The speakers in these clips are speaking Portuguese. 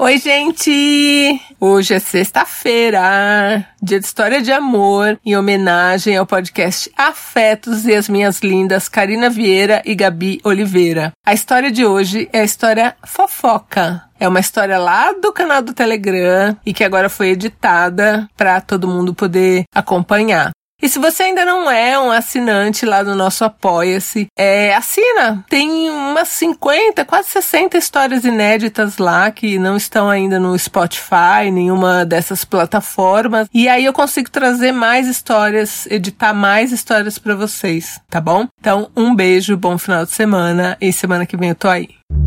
Oi, gente! Hoje é sexta-feira, dia de história de amor, em homenagem ao podcast Afetos e as minhas lindas Karina Vieira e Gabi Oliveira. A história de hoje é a história fofoca. É uma história lá do canal do Telegram e que agora foi editada para todo mundo poder acompanhar. E se você ainda não é um assinante lá do nosso Apoia-se, assina. Tem umas 50, quase 60 histórias inéditas lá que não estão ainda no Spotify, nenhuma dessas plataformas. E aí eu consigo trazer mais histórias, editar mais histórias para vocês, tá bom? Então, um beijo, bom final de semana e semana que vem eu tô aí.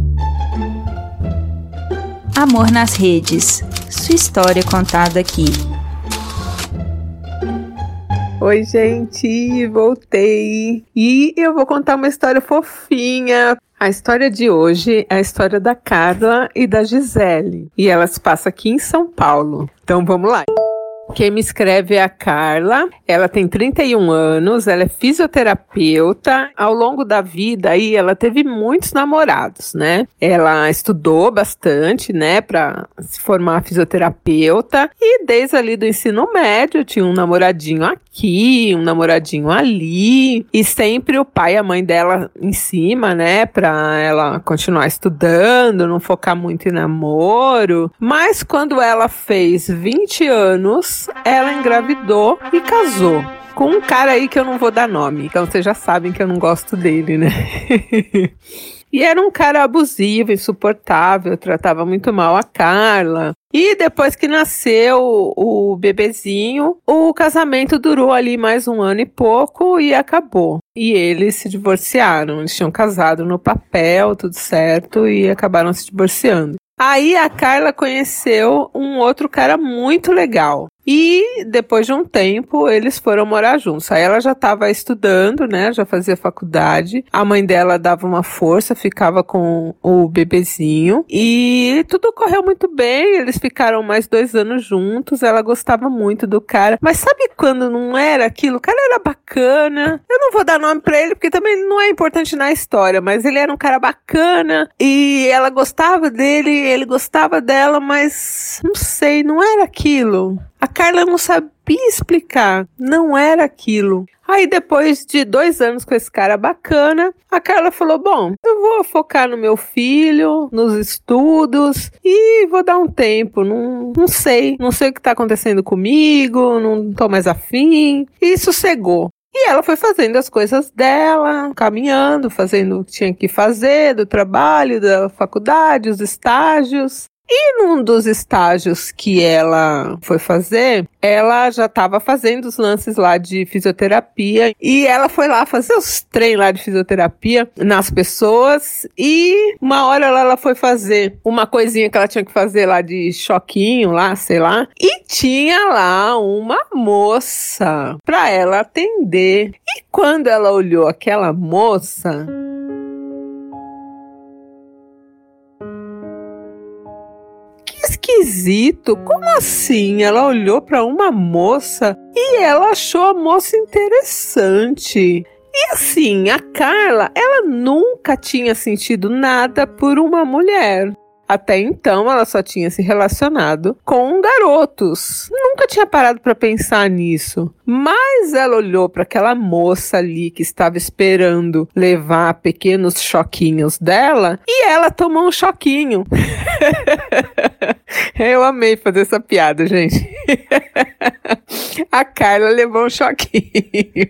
Amor nas redes. Sua história contada aqui. Oi, gente, voltei e eu vou contar uma história fofinha. A história de hoje é a história da Carla e da Gisele e ela se passa aqui em São Paulo. Então vamos lá. Quem me escreve é a Carla, ela tem 31 anos, ela é fisioterapeuta. Ao longo da vida aí ela teve muitos namorados, né? Ela estudou bastante, né, pra se formar fisioterapeuta e desde ali do ensino médio tinha um namoradinho aqui, um namoradinho ali e sempre o pai e a mãe dela em cima, né, pra ela continuar estudando, não focar muito em namoro. Mas quando ela fez 20 anos, ela engravidou e casou com um cara aí que eu não vou dar nome. Então vocês já sabem que eu não gosto dele, né? E era um cara abusivo, insuportável, tratava muito mal a Carla. E depois que nasceu o bebezinho, o casamento durou ali mais 1 ano e pouco e acabou. E eles se divorciaram. Eles tinham casado no papel, tudo certo, e acabaram se divorciando. Aí a Carla conheceu um outro cara muito legal. E depois de um tempo, eles foram morar juntos. Aí ela já estava estudando, né? Já fazia faculdade. A mãe dela dava uma força, ficava com o bebezinho. E tudo correu muito bem. Eles ficaram mais 2 anos juntos. Ela gostava muito do cara. Mas sabe quando não era aquilo? O cara era bacana. Eu não vou dar nome pra ele, porque também não é importante na história. Mas ele era um cara bacana. E ela gostava dele, ele gostava dela. Mas não sei, não era aquilo. A Carla não sabia explicar, não era aquilo. Aí depois de 2 anos com esse cara bacana, a Carla falou, bom, eu vou focar no meu filho, nos estudos e vou dar um tempo, não sei o que está acontecendo comigo, não tô mais afim, e sossegou. E ela foi fazendo as coisas dela, caminhando, fazendo o que tinha que fazer, do trabalho, da faculdade, os estágios. E num dos estágios que ela foi fazer, ela já estava fazendo os lances lá de fisioterapia e ela foi lá fazer os treinos lá de fisioterapia nas pessoas e uma hora ela foi fazer uma coisinha que ela tinha que fazer lá de choquinho lá, sei lá, e tinha lá uma moça para ela atender. E quando ela olhou aquela moça, esquisito, como assim? Ela olhou para uma moça e ela achou a moça interessante. E assim, a Carla, ela nunca tinha sentido nada por uma mulher. Até então, ela só tinha se relacionado com garotos. Nunca tinha parado para pensar nisso. Mas ela olhou para aquela moça ali que estava esperando levar pequenos choquinhos dela e ela tomou um choquinho. Eu amei fazer essa piada, gente. A Carla levou um choquinho.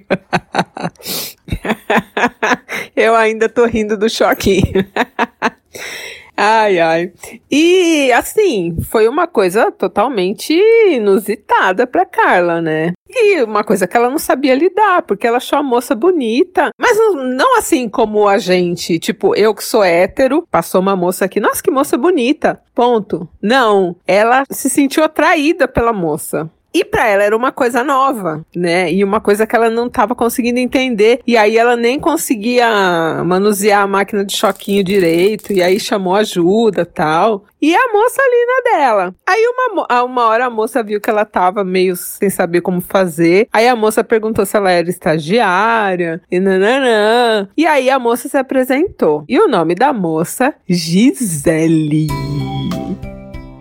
Eu ainda tô rindo do choquinho. Ai, ai. E, assim, foi uma coisa totalmente inusitada pra Carla, né? E uma coisa que ela não sabia lidar, porque ela achou a moça bonita. Mas não assim como a gente, tipo, eu que sou hétero, passou uma moça aqui, nossa, que moça bonita, ponto. Não, ela se sentiu atraída pela moça. E pra ela era uma coisa nova, né? E uma coisa que ela não estava conseguindo entender. E aí ela nem conseguia manusear a máquina de choquinho direito. E aí chamou ajuda e tal. E a moça ali na dela. Aí uma hora a moça viu que ela tava meio sem saber como fazer. Aí a moça perguntou se ela era estagiária. E nananã. E aí a moça se apresentou. E o nome da moça, Gisele.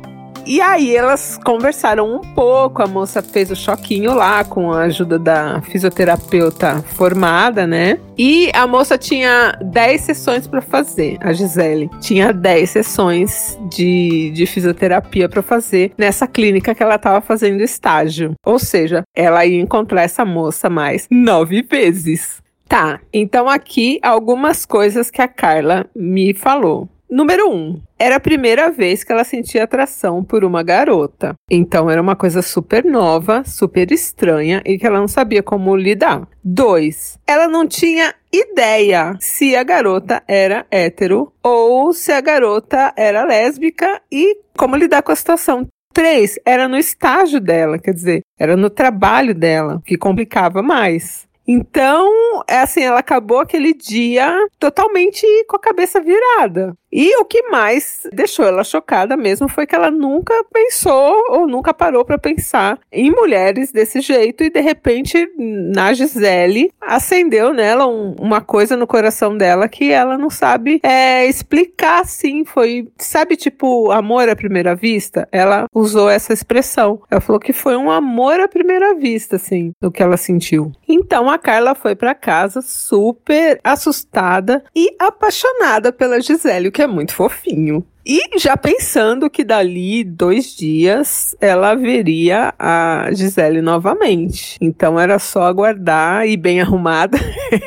E aí elas conversaram um pouco, a moça fez o choquinho lá com a ajuda da fisioterapeuta formada, né? E a moça tinha 10 sessões para fazer, a Gisele. Tinha 10 sessões de fisioterapia para fazer nessa clínica que ela estava fazendo estágio. Ou seja, ela ia encontrar essa moça mais 9 vezes. Tá, então aqui algumas coisas que a Carla me falou. Número 1, era a primeira vez que ela sentia atração por uma garota. Então era uma coisa super nova, super estranha e que ela não sabia como lidar. 2, ela não tinha ideia se a garota era hétero ou se a garota era lésbica e como lidar com a situação. 3, era no estágio dela, quer dizer, era no trabalho dela, que complicava mais. Então, assim, ela acabou aquele dia totalmente com a cabeça virada. E o que mais deixou ela chocada mesmo foi que ela nunca pensou ou nunca parou para pensar em mulheres desse jeito e de repente na Gisele acendeu nela uma coisa no coração dela que ela não sabe explicar assim. Foi, sabe, tipo amor à primeira vista? Ela usou essa expressão. Ela falou que foi um amor à primeira vista, assim, o que ela sentiu. Então a Carla foi para casa super assustada e apaixonada pela Gisele, o que é muito fofinho. E já pensando que dali 2 dias ela veria a Gisele novamente. Então era só aguardar e bem arrumada,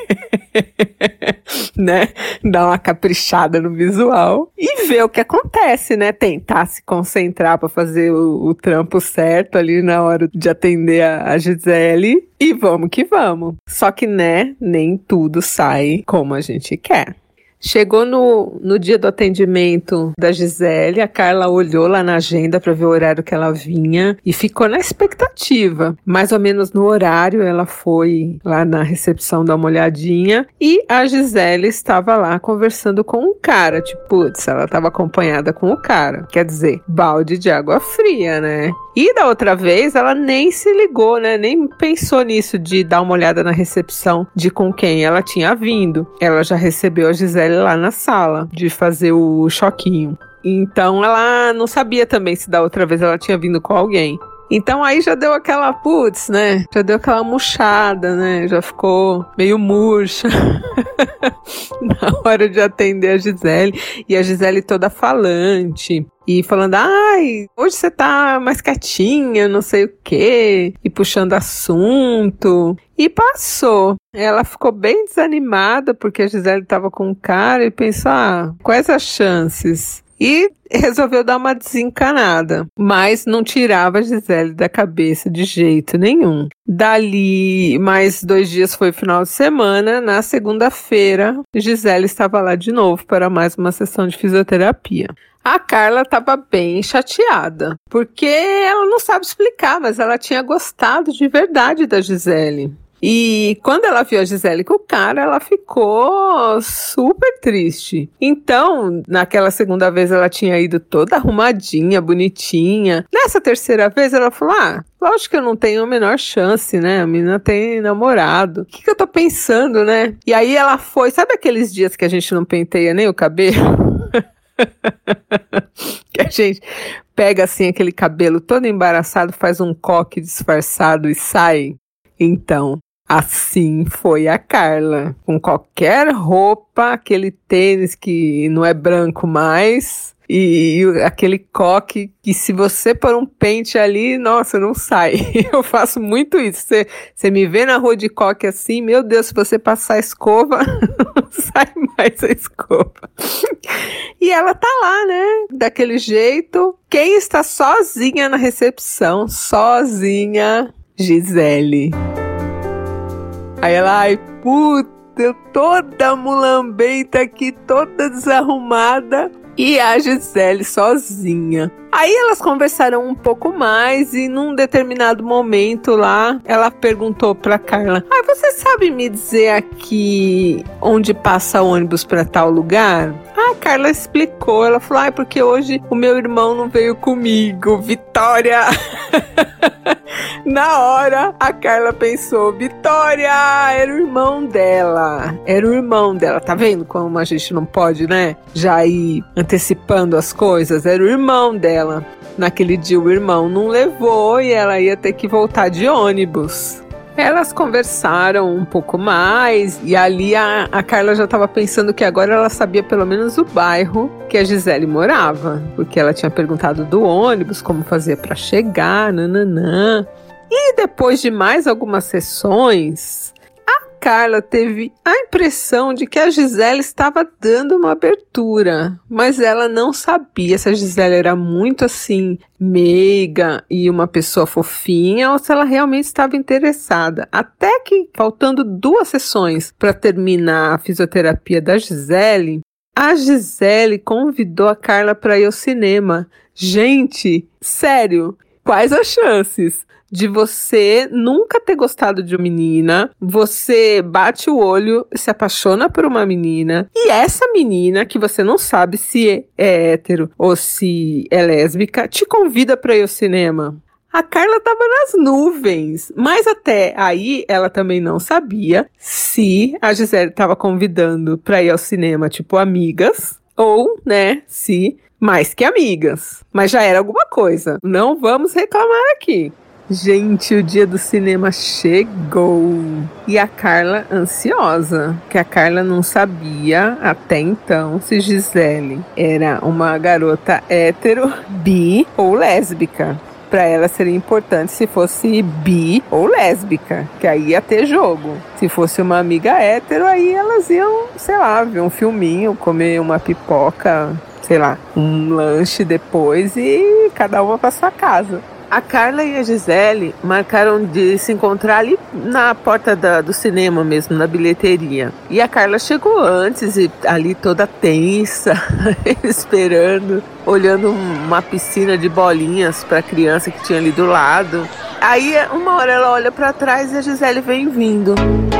né? Dar uma caprichada no visual e ver o que acontece, né? Tentar se concentrar para fazer o trampo certo ali na hora de atender a Gisele. E vamos que vamos. Só que, né, nem tudo sai como a gente quer. Chegou no dia do atendimento da Gisele, a Carla olhou lá na agenda para ver o horário que ela vinha e ficou na expectativa. Mais ou menos no horário ela foi lá na recepção dar uma olhadinha e a Gisele estava lá conversando com um cara. Tipo, putz, ela estava acompanhada com o cara. Quer dizer, balde de água fria, né? E da outra vez ela nem se ligou, né? Nem pensou nisso de dar uma olhada na recepção de com quem ela tinha vindo. Ela já recebeu a Gisele lá na sala de fazer o choquinho. Então ela não sabia também se da outra vez ela tinha vindo com alguém. Então aí já deu aquela putz, né? Já deu aquela murchada, né? Já ficou meio murcha na hora de atender a Gisele. E a Gisele toda falante. E falando, ai, hoje você tá mais quietinha, não sei o quê. E puxando assunto. E passou. Ela ficou bem desanimada porque a Gisele tava com um cara e pensou, quais as chances? E resolveu dar uma desencanada, mas não tirava a Gisele da cabeça de jeito nenhum. Dali, mais 2 dias foi final de semana, na segunda-feira, Gisele estava lá de novo para mais uma sessão de fisioterapia. A Carla estava bem chateada, porque ela não sabe explicar, mas ela tinha gostado de verdade da Gisele. E quando ela viu a Gisele com o cara, ela ficou super triste. Então, naquela segunda vez ela tinha ido toda arrumadinha, bonitinha. Nessa terceira vez ela falou, lógico que eu não tenho a menor chance, né? A menina tem namorado. O que eu tô pensando, né? E aí ela foi, sabe aqueles dias que a gente não penteia nem o cabelo? Que a gente pega assim aquele cabelo todo embaraçado, faz um coque disfarçado e sai. Então, assim foi a Carla, com qualquer roupa, aquele tênis que não é branco mais e aquele coque que se você pôr um pente ali, nossa, não sai. Eu faço muito isso. Você me vê na rua de coque assim, meu Deus, se você passar a escova, não sai mais a escova. E ela tá lá, né, daquele jeito. Quem está sozinha na recepção? Sozinha, Gisele. Aí ela, puta, eu toda mulambenta aqui, toda desarrumada. E a Gisele sozinha. Aí elas conversaram um pouco mais e num determinado momento lá, ela perguntou pra Carla, você sabe me dizer aqui onde passa ônibus pra tal lugar? A Carla explicou, ela falou, porque hoje o meu irmão não veio comigo, Vitória. Na hora, a Carla pensou, Vitória, era o irmão dela, tá vendo como a gente não pode, né, já ir antecipando as coisas, era o irmão dela. Naquele dia o irmão não levou e ela ia ter que voltar de ônibus. Elas conversaram um pouco mais e ali a Carla já estava pensando que agora ela sabia pelo menos o bairro que a Gisele morava, porque ela tinha perguntado do ônibus, como fazia para chegar, nananã. E depois de mais algumas sessões, a Carla teve a impressão de que a Gisele estava dando uma abertura, mas ela não sabia se a Gisele era muito assim, meiga e uma pessoa fofinha, ou se ela realmente estava interessada. Até que, faltando 2 sessões para terminar a fisioterapia da Gisele, a Gisele convidou a Carla para ir ao cinema. Gente, sério, quais as chances de você nunca ter gostado de uma menina, você bate o olho, se apaixona por uma menina, e essa menina, que você não sabe se é hétero ou se é lésbica, te convida para ir ao cinema? A Carla estava nas nuvens, mas até aí ela também não sabia se a Gisele estava convidando para ir ao cinema, tipo amigas, ou, né, se mais que amigas. Mas já era alguma coisa, não vamos reclamar aqui. Gente, o dia do cinema chegou e a Carla ansiosa, que a Carla não sabia até então se Gisele era uma garota hétero, bi ou lésbica. Para ela seria importante se fosse bi ou lésbica, que aí ia ter jogo. Se fosse uma amiga hétero, aí elas iam, sei lá, ver um filminho, comer uma pipoca, sei lá, um lanche depois e cada uma para sua casa. A Carla e a Gisele marcaram de se encontrar ali na porta do cinema mesmo, na bilheteria. E a Carla chegou antes e ali toda tensa, esperando, olhando uma piscina de bolinhas para a criança que tinha ali do lado. Aí uma hora ela olha para trás e a Gisele vem vindo.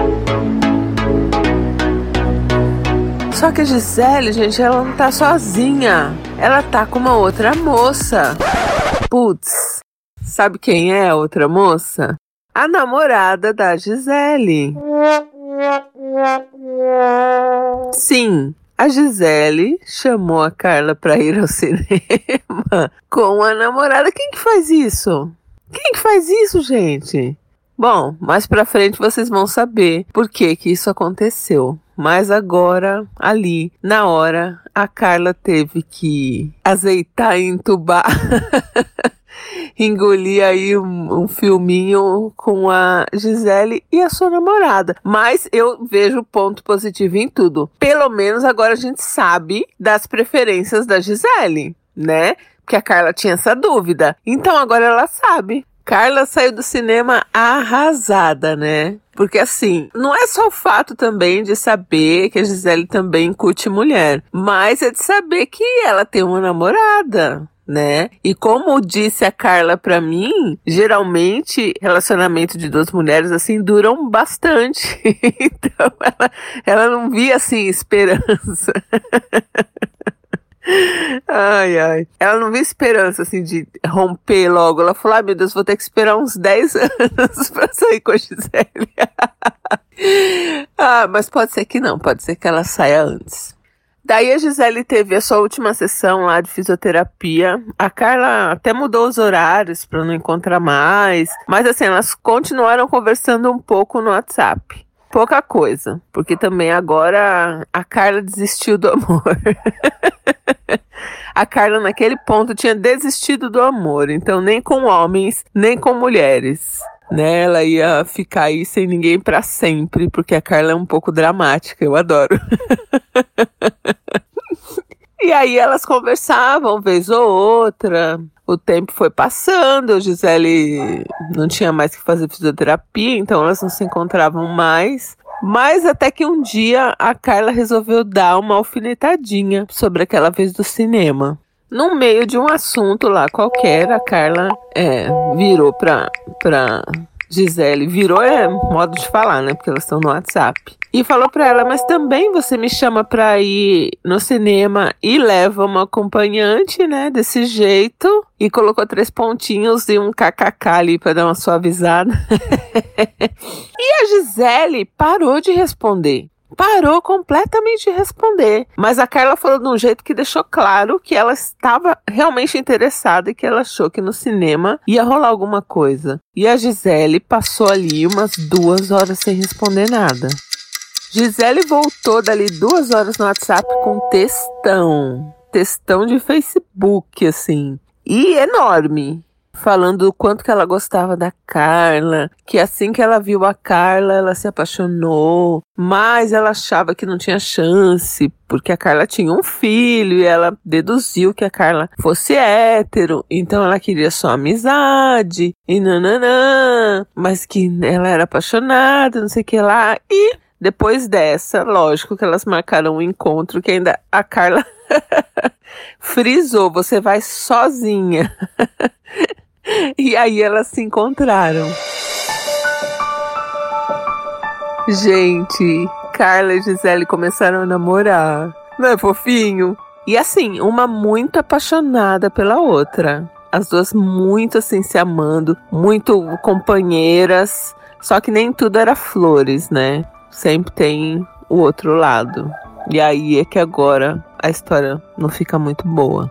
Só que a Gisele, gente, ela não tá sozinha. Ela tá com uma outra moça. Putz. Sabe quem é a outra moça? A namorada da Gisele. Sim, a Gisele chamou a Carla para ir ao cinema com a namorada. Quem que faz isso? Quem que faz isso, gente? Bom, mais pra frente vocês vão saber por que isso aconteceu. Mas agora, ali, na hora, a Carla teve que azeitar e entubar. Engolir aí um filminho com a Gisele e a sua namorada. Mas eu vejo ponto positivo em tudo. Pelo menos agora a gente sabe das preferências da Gisele, né? Porque a Carla tinha essa dúvida. Então agora ela sabe. Carla saiu do cinema arrasada, né? Porque assim, não é só o fato também de saber que a Gisele também curte mulher, mas é de saber que ela tem uma namorada, né? E como disse a Carla pra mim, geralmente relacionamento de 2 mulheres assim duram bastante. Então ela não via assim esperança. Ai. Ela não via esperança assim de romper logo. Ela falou, meu Deus, vou ter que esperar uns 10 anos pra sair com a Gisele. Mas pode ser que não, pode ser que ela saia antes. Daí a Gisele teve a sua última sessão lá de fisioterapia. A Carla até mudou os horários para não encontrar mais. Mas assim, elas continuaram conversando um pouco no WhatsApp. Pouca coisa, porque também agora a Carla desistiu do amor. A Carla naquele ponto tinha desistido do amor, então nem com homens, nem com mulheres. Né, ela ia ficar aí sem ninguém pra sempre, porque a Carla é um pouco dramática, eu adoro. E aí elas conversavam vez ou outra, o tempo foi passando, a Gisele não tinha mais que fazer fisioterapia, então elas não se encontravam mais. Mas até que um dia a Carla resolveu dar uma alfinetadinha sobre aquela vez do cinema. No meio de um assunto lá qualquer, a Carla virou pra Gisele. Virou modo de falar, né? Porque elas estão no WhatsApp. E falou pra ela, mas também você me chama pra ir no cinema e leva uma acompanhante, né? Desse jeito. E colocou 3 pontinhos e um kkk ali pra dar uma suavizada. E a Gisele parou de responder. Parou completamente de responder. Mas a Carla falou de um jeito que deixou claro que ela estava realmente interessada e que ela achou que no cinema ia rolar alguma coisa. E a Gisele passou ali umas 2 horas sem responder nada. Gisele voltou dali 2 horas no WhatsApp com textão de Facebook, assim, e enorme, falando o quanto que ela gostava da Carla, que assim que ela viu a Carla, ela se apaixonou, mas ela achava que não tinha chance, porque a Carla tinha um filho e ela deduziu que a Carla fosse hétero, então ela queria só amizade, e nananã, mas que ela era apaixonada, não sei o que lá, e depois dessa, lógico que elas marcaram um encontro que ainda a Carla frisou, você vai sozinha. E aí elas se encontraram. Gente, Carla e Gisele começaram a namorar. Não é fofinho? E assim, uma muito apaixonada pela outra. As duas muito assim se amando, muito companheiras. Só que nem tudo era flores, né? Sempre tem o outro lado. E aí é que agora a história não fica muito boa.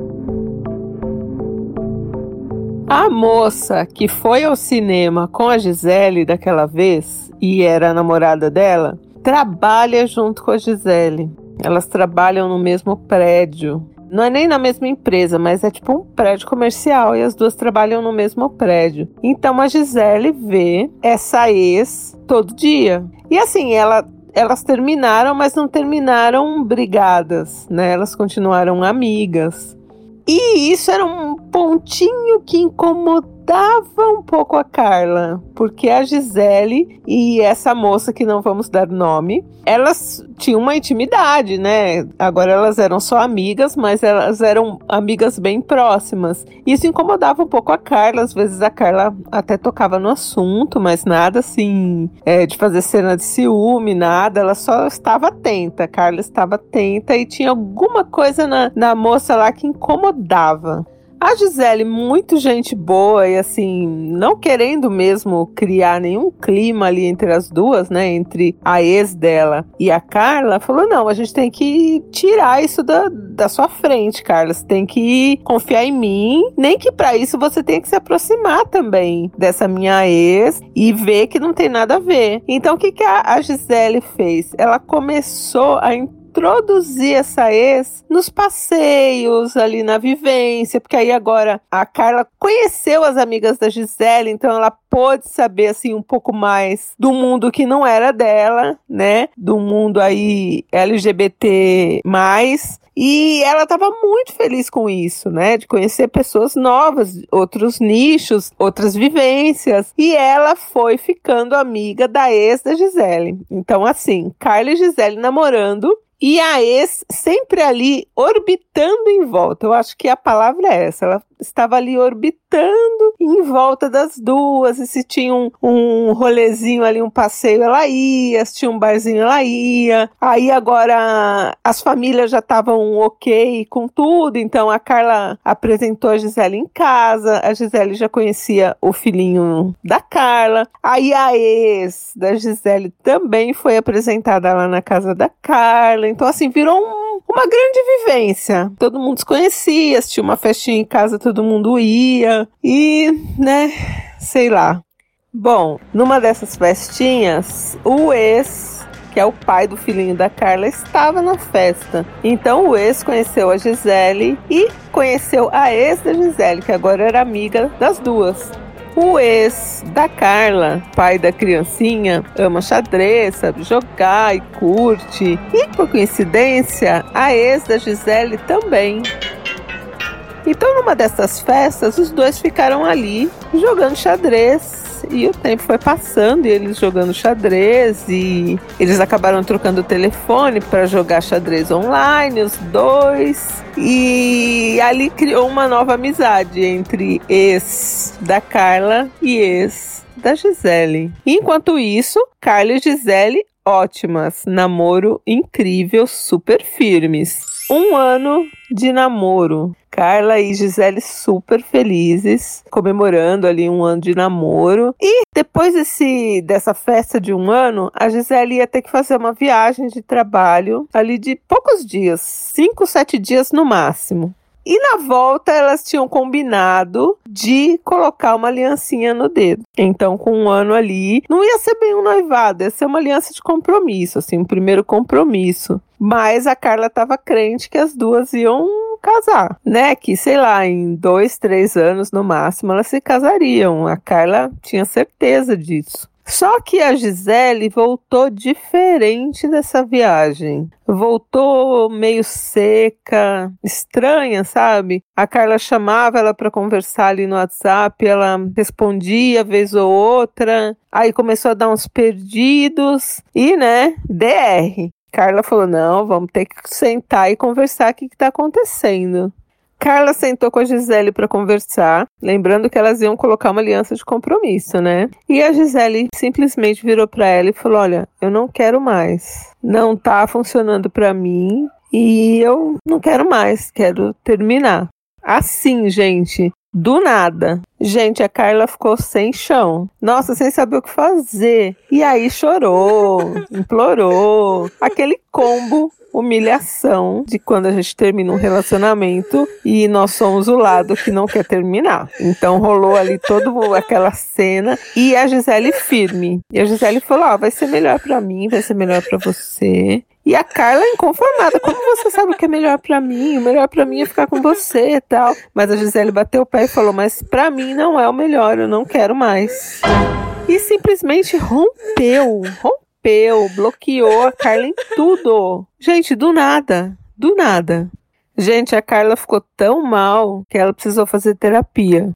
A moça que foi ao cinema com a Gisele daquela vez, e era a namorada dela, trabalha junto com a Gisele. Elas trabalham no mesmo prédio. Não é nem na mesma empresa, mas é tipo um prédio comercial e as duas trabalham no mesmo prédio. Então a Gisele vê essa ex todo dia. E assim, elas terminaram, mas não terminaram brigadas, né? Elas continuaram amigas. E isso era um pontinho que incomodava um pouco a Carla, porque a Gisele e essa moça que não vamos dar nome, elas tinham uma intimidade, né? Agora elas eram só amigas, mas elas eram amigas bem próximas. Isso incomodava um pouco a Carla, às vezes a Carla até tocava no assunto, mas nada assim, de fazer cena de ciúme, nada, ela só estava atenta, a Carla estava atenta e tinha alguma coisa na moça lá que incomodava. A Gisele, muito gente boa e assim, não querendo mesmo criar nenhum clima ali entre as duas, né, entre a ex dela e a Carla, falou, não, a gente tem que tirar isso da sua frente, Carla, você tem que confiar em mim, nem que pra isso você tenha que se aproximar também dessa minha ex e ver que não tem nada a ver. Então o que a Gisele fez? Ela começou a introduzir essa ex nos passeios, ali na vivência, porque aí agora a Carla conheceu as amigas da Gisele, então ela pôde saber assim um pouco mais do mundo que não era dela, né? Do mundo aí LGBT+. E ela estava muito feliz com isso, né? De conhecer pessoas novas, outros nichos, outras vivências. E ela foi ficando amiga da ex da Gisele. Então, assim, Carla e Gisele namorando. E a ex sempre ali orbitando em volta. Eu acho que a palavra é essa. Ela estava ali orbitando em volta das duas. E se tinha um rolezinho ali, um passeio, ela ia. Se tinha um barzinho, ela ia. Aí agora as famílias já estavam ok com tudo. Então a Carla apresentou a Gisele em casa. A Gisele já conhecia o filhinho da Carla. Aí a ex da Gisele também foi apresentada lá na casa da Carla. Então, assim, virou uma grande vivência. Todo mundo se conhecia, se tinha uma festinha em casa, todo mundo ia. E, né, sei lá. Bom, numa dessas festinhas, o ex, que é o pai do filhinho da Carla, estava na festa. Então, o ex conheceu a Gisele e conheceu a ex da Gisele, que agora era amiga das duas. O ex da Carla, pai da criancinha, ama xadrez, sabe jogar e curte. E, por coincidência, a ex da Gisele também. Então, numa dessas festas, os dois ficaram ali jogando xadrez. E o tempo foi passando e eles jogando xadrez, e eles acabaram trocando o telefone para jogar xadrez online, os dois. E ali criou uma nova amizade entre ex da Carla e ex da Gisele. Enquanto isso, Carla e Gisele, ótimas, namoro incrível, super firmes. 1 ano de namoro. Carla e Gisele super felizes, comemorando ali 1 ano de namoro. E depois dessa festa de 1 ano, a Gisele ia ter que fazer uma viagem de trabalho ali de poucos dias, 5, 7 dias no máximo. E na volta elas tinham combinado de colocar uma aliancinha no dedo. Então, com 1 ano ali, não ia ser bem um noivado, ia ser uma aliança de compromisso, assim, um primeiro compromisso. Mas a Carla estava crente que as duas iam casar, né? Que, sei lá, em 2, 3 anos no máximo elas se casariam. A Carla tinha certeza disso. Só que a Gisele voltou diferente dessa viagem. Voltou meio seca, estranha, sabe? A Carla chamava ela para conversar ali no WhatsApp, ela respondia vez ou outra. Aí começou a dar uns perdidos e, né, DR. Carla falou, não, vamos ter que sentar e conversar o que está acontecendo. Carla sentou com a Gisele para conversar, lembrando que elas iam colocar uma aliança de compromisso, né? E a Gisele simplesmente virou para ela e falou, olha, eu não quero mais, não tá funcionando para mim e eu não quero mais, quero terminar. Assim, gente, do nada. Gente, a Carla ficou sem chão. Nossa, sem saber o que fazer. E aí chorou, implorou. Aquele combo humilhação de quando a gente termina um relacionamento e nós somos o lado que não quer terminar. Então rolou ali toda aquela cena e a Gisele firme. E a Gisele falou, vai ser melhor pra mim, vai ser melhor pra você. E a Carla inconformada, como você sabe o que é melhor pra mim? O melhor pra mim é ficar com você e tal. Mas a Gisele bateu o pé e falou, mas pra mim não é o melhor, eu não quero mais. E simplesmente rompeu, bloqueou a Carla em tudo. Gente, do nada. Gente, a Carla ficou tão mal que ela precisou fazer terapia.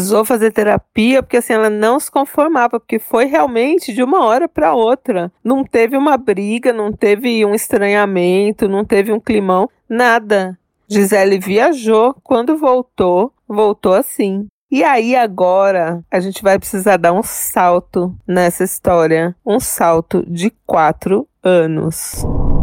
Porque assim, ela não se conformava, porque foi realmente de uma hora para outra. Não teve uma briga, não teve um estranhamento, não teve um climão, nada. Gisele viajou, quando voltou assim. E aí agora a gente vai precisar dar um salto nessa história, um salto de 4 anos.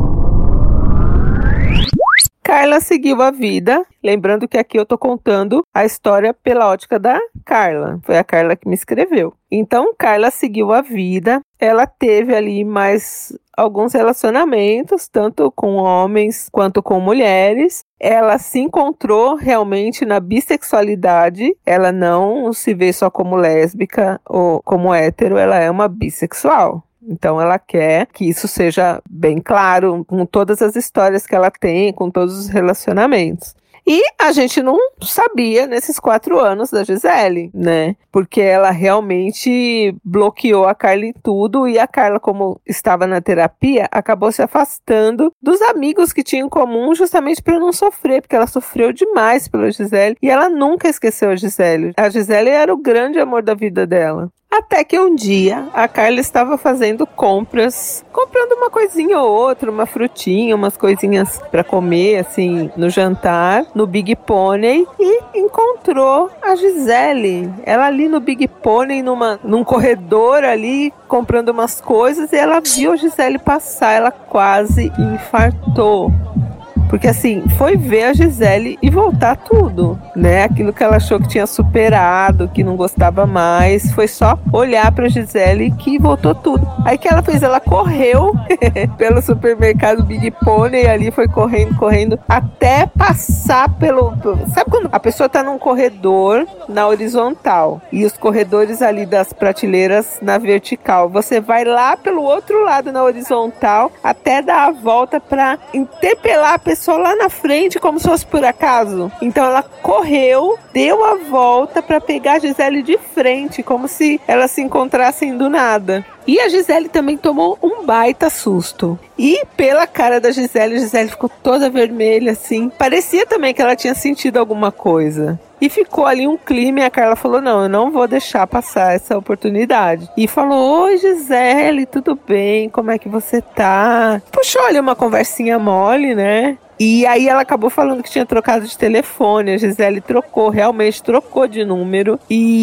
Carla seguiu a vida, lembrando que aqui eu tô contando a história pela ótica da Carla, foi a Carla que me escreveu. Então Carla seguiu a vida, ela teve ali mais alguns relacionamentos, tanto com homens quanto com mulheres. Ela se encontrou realmente na bissexualidade, ela não se vê só como lésbica ou como hétero, ela é uma bissexual. Então ela quer que isso seja bem claro, com todas as histórias que ela tem, com todos os relacionamentos. E a gente não sabia nesses 4 anos da Gisele, né? Porque ela realmente bloqueou a Carla em tudo e a Carla, como estava na terapia, acabou se afastando dos amigos que tinham em comum justamente para não sofrer, porque ela sofreu demais pela Gisele e ela nunca esqueceu a Gisele. A Gisele era o grande amor da vida dela. Até que um dia a Carla estava fazendo compras, comprando uma coisinha ou outra, uma frutinha, umas coisinhas para comer assim no jantar, no Big Pony, e encontrou a Gisele. Ela ali no Big Pony, num corredor ali, comprando umas coisas, e ela viu a Gisele passar, ela quase infartou. Porque assim, foi ver a Gisele e voltar tudo, né? Aquilo que ela achou que tinha superado, que não gostava mais, foi só olhar pra Gisele que voltou tudo. Aí que ela fez? Ela correu pelo supermercado Big Pony e ali foi correndo, até passar pelo... Sabe quando a pessoa tá num corredor na horizontal e os corredores ali das prateleiras na vertical? Você vai lá pelo outro lado na horizontal até dar a volta pra interpelar a pessoa lá na frente, como se fosse por acaso. Então ela correu, deu a volta para pegar a Gisele de frente, como se elas se encontrassem do nada. E a Gisele também tomou um baita susto. E pela cara da Gisele, a Gisele ficou toda vermelha assim. Parecia também que ela tinha sentido alguma coisa. E ficou ali um clima e a Carla falou, não, eu não vou deixar passar essa oportunidade. E falou, oi Gisele, tudo bem? Como é que você tá? Puxou ali uma conversinha mole, né? E aí ela acabou falando que tinha trocado de telefone, a Gisele realmente trocou de número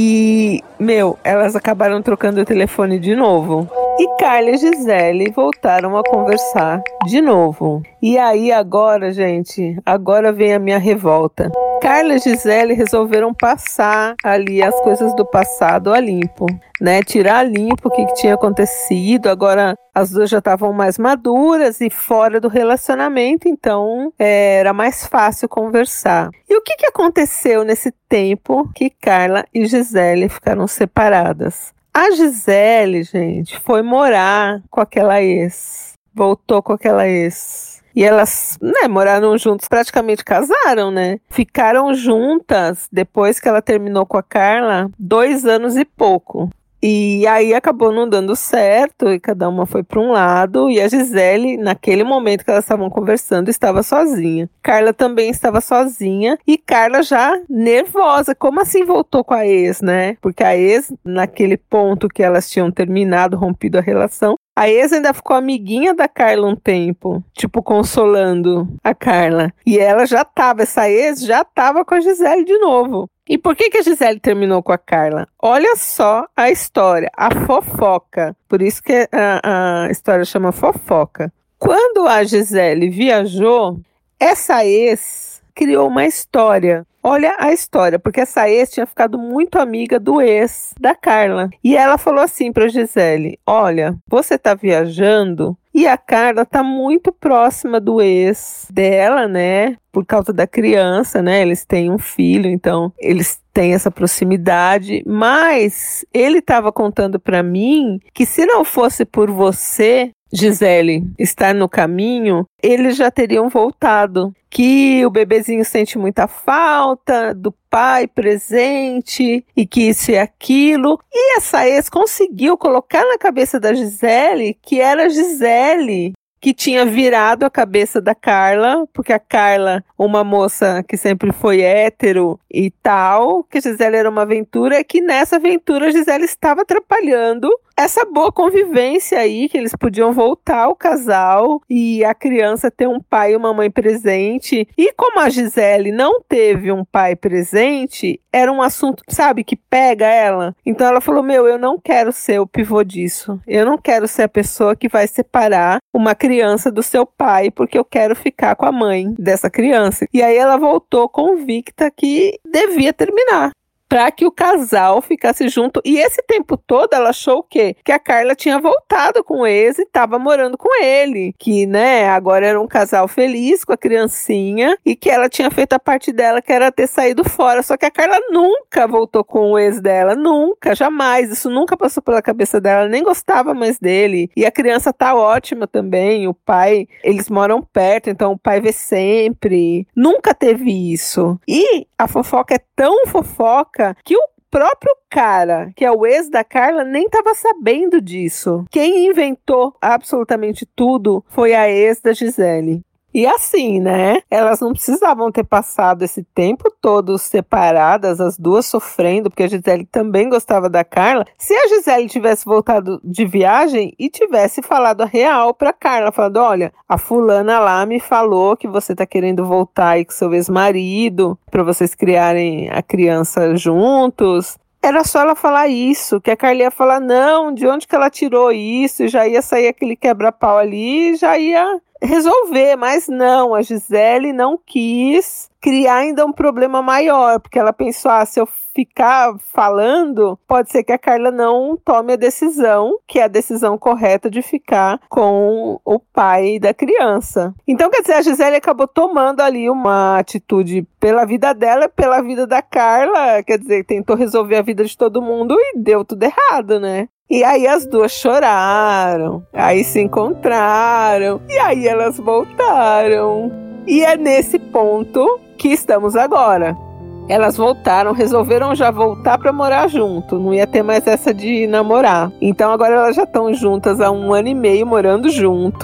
e, elas acabaram trocando o telefone de novo. E Carla e Gisele voltaram a conversar de novo. E aí agora, gente, agora vem a minha revolta. Carla e Gisele resolveram passar ali as coisas do passado a limpo, né? Tirar a limpo o que tinha acontecido. Agora as duas já estavam mais maduras e fora do relacionamento, então era mais fácil conversar. E o que aconteceu nesse tempo que Carla e Gisele ficaram separadas? A Gisele, gente, foi morar com aquela ex. Voltou com aquela ex. E elas, moraram juntos, praticamente casaram, né? Ficaram juntas, depois que ela terminou com a Carla, 2 anos e pouco. E aí acabou não dando certo e cada uma foi para um lado e a Gisele, naquele momento que elas estavam conversando, estava sozinha. Carla também estava sozinha e Carla já nervosa. Como assim voltou com a ex, né? Porque a ex, naquele ponto que elas tinham terminado, rompido a relação, a ex ainda ficou amiguinha da Carla um tempo, tipo consolando a Carla. E essa ex já tava com a Gisele de novo. E por que a Gisele terminou com a Carla? Olha só a história, a fofoca. Por isso que a história chama fofoca. Quando a Gisele viajou, essa ex criou uma história. Olha a história, porque essa ex tinha ficado muito amiga do ex da Carla. E ela falou assim pra Gisele, olha, você tá viajando e a Carla tá muito próxima do ex dela, né? Por causa da criança, né? Eles têm um filho, então eles têm essa proximidade. Mas ele estava contando pra mim que se não fosse por você, Gisele, estar no caminho, eles já teriam voltado. Que o bebezinho sente muita falta do pai presente e que isso e aquilo. E essa ex conseguiu colocar na cabeça da Gisele que era a Gisele que tinha virado a cabeça da Carla, porque a Carla, uma moça que sempre foi hétero e tal, que a Gisele era uma aventura, e que nessa aventura a Gisele estava atrapalhando essa boa convivência aí, que eles podiam voltar ao casal e a criança ter um pai e uma mãe presente. E como a Gisele não teve um pai presente, era um assunto, sabe, que pega ela. Então ela falou, eu não quero ser o pivô disso. Eu não quero ser a pessoa que vai separar uma criança do seu pai, porque eu quero ficar com a mãe dessa criança. E aí ela voltou convicta que devia terminar, para que o casal ficasse junto. E esse tempo todo ela achou o quê? Que a Carla tinha voltado com o ex e estava morando com ele. Que, agora era um casal feliz com a criancinha e que ela tinha feito a parte dela, que era ter saído fora. Só que a Carla nunca voltou com o ex dela. Nunca, jamais. Isso nunca passou pela cabeça dela. Ela nem gostava mais dele. E a criança tá ótima também. O pai, eles moram perto, então o pai vê sempre. Nunca teve isso. E a fofoca é tão fofoca que o próprio cara, que é o ex da Carla, nem estava sabendo disso. Quem inventou absolutamente tudo foi a ex da Gisele. E assim, elas não precisavam ter passado esse tempo todo separadas, as duas sofrendo, porque a Gisele também gostava da Carla. Se a Gisele tivesse voltado de viagem e tivesse falado a real pra Carla, falando, olha, a fulana lá me falou que você tá querendo voltar aí com seu ex-marido, pra vocês criarem a criança juntos. Era só ela falar isso, que a Carla ia falar, não, de onde que ela tirou isso? E já ia sair aquele quebra-pau ali e já ia resolver, mas não, a Gisele não quis criar ainda um problema maior, porque ela pensou, se eu ficar falando, pode ser que a Carla não tome a decisão, que é a decisão correta de ficar com o pai da criança. Então, quer dizer, a Gisele acabou tomando ali uma atitude pela vida dela, pela vida da Carla, quer dizer, tentou resolver a vida de todo mundo e deu tudo errado, né? E aí as duas choraram, aí se encontraram, e aí elas voltaram. E é nesse ponto que estamos agora. Elas voltaram, resolveram já voltar para morar junto, não ia ter mais essa de namorar. Então agora elas já estão juntas há 1 ano e meio morando junto.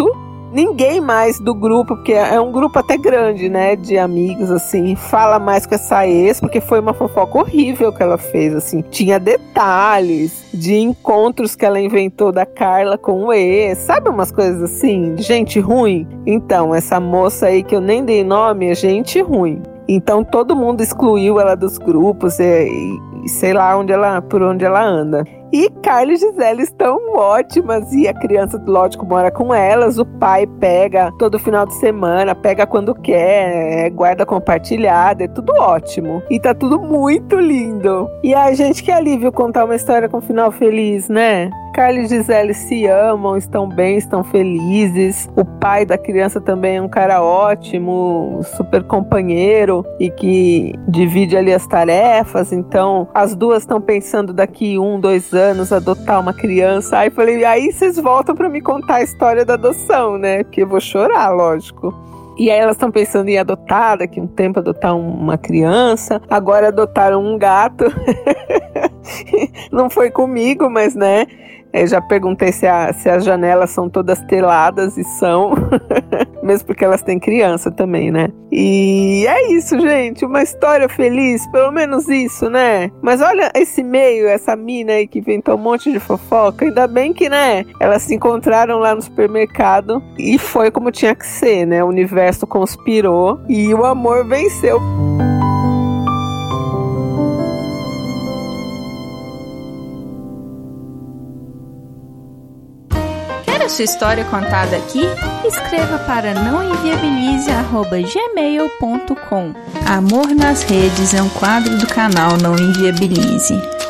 ninguém mais do grupo, porque é um grupo até grande, né, de amigos, assim, fala mais com essa ex, porque foi uma fofoca horrível que ela fez, assim. Tinha detalhes de encontros que ela inventou da Carla com o ex, sabe umas coisas assim, de gente ruim? Então, essa moça aí que eu nem dei nome é gente ruim. Então todo mundo excluiu ela dos grupos e sei lá por onde ela anda. E Carla e Gisele estão ótimas e a criança, lógico, mora com elas. O pai pega todo final de semana, pega quando quer, guarda compartilhada, é tudo ótimo. E tá tudo muito lindo. E a gente, que alívio contar uma história com final feliz, né? Carla e Gisele se amam, estão bem, estão felizes. O pai da criança também é um cara ótimo, super companheiro e que divide ali as tarefas. Então, as duas estão pensando daqui 1, 2 anos adotar uma criança. Aí falei, aí vocês voltam para me contar a história da adoção, né? Porque eu vou chorar, lógico. E aí elas estão pensando em adotar, daqui a um tempo adotar uma criança. Agora adotaram um gato. Não foi comigo, mas né... Eu já perguntei se as janelas são todas teladas, e são, mesmo porque elas têm criança também, né? E é isso, gente, uma história feliz, pelo menos isso, né? Mas olha esse meio, essa mina aí que inventou um monte de fofoca, ainda bem que, né, elas se encontraram lá no supermercado e foi como tinha que ser, né? O universo conspirou e o amor venceu. Sua história contada aqui? Escreva para nãoenviabilize@gmail.com. Amor nas Redes é um quadro do canal Não Enviabilize.